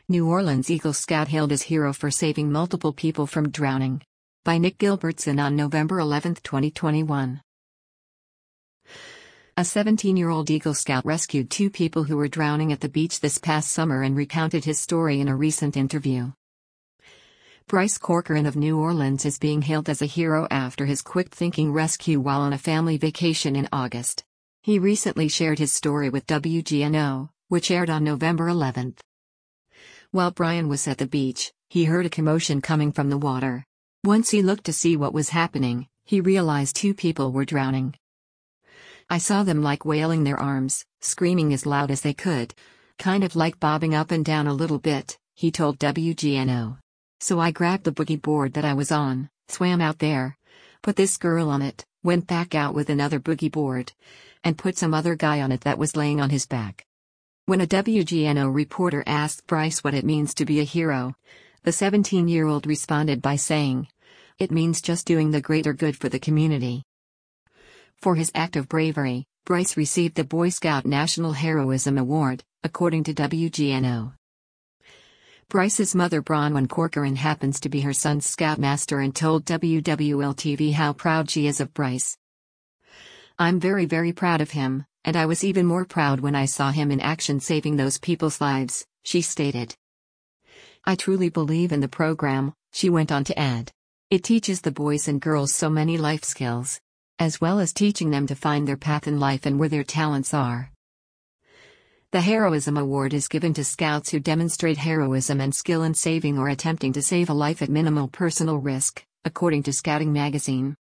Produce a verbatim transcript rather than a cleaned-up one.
New Orleans Eagle Scout hailed as hero for saving multiple people from drowning. By Nick Gilbertson on November eleventh, twenty twenty-one. A seventeen-year-old Eagle Scout rescued two people who were drowning at the beach this past summer and recounted his story in a recent interview. Bryce Corcoran of New Orleans is being hailed as a hero after his quick-thinking rescue while on a family vacation in August. He recently shared his story with W G N O, which aired on November eleventh. While Brian was at the beach, he heard a commotion coming from the water. Once he looked to see what was happening, he realized two people were drowning. I saw them like wailing their arms, screaming as loud as they could. Kind of like bobbing up and down a little bit, he told W G N O. So I grabbed the boogie board that I was on, swam out there, put this girl on it, went back out with another boogie board, and put some other guy on it that was laying on his back. When a W G N O reporter asked Bryce what it means to be a hero, the seventeen-year-old responded by saying, "It means just doing the greater good for the community." For his act of bravery, Bryce received the Boy Scout National Heroism Award, according to W G N O. Bryce's mother Bronwyn Corcoran happens to be her son's scoutmaster and told W W L T V how proud she is of Bryce. "I'm very very proud of him, and I was even more proud when I saw him in action saving those people's lives," she stated. "I truly believe in the program," she went on to add. "It teaches the boys and girls so many life skills, as well as teaching them to find their path in life and where their talents are." The Heroism Award is given to scouts who demonstrate heroism and skill in saving or attempting to save a life at minimal personal risk, according to Scouting Magazine.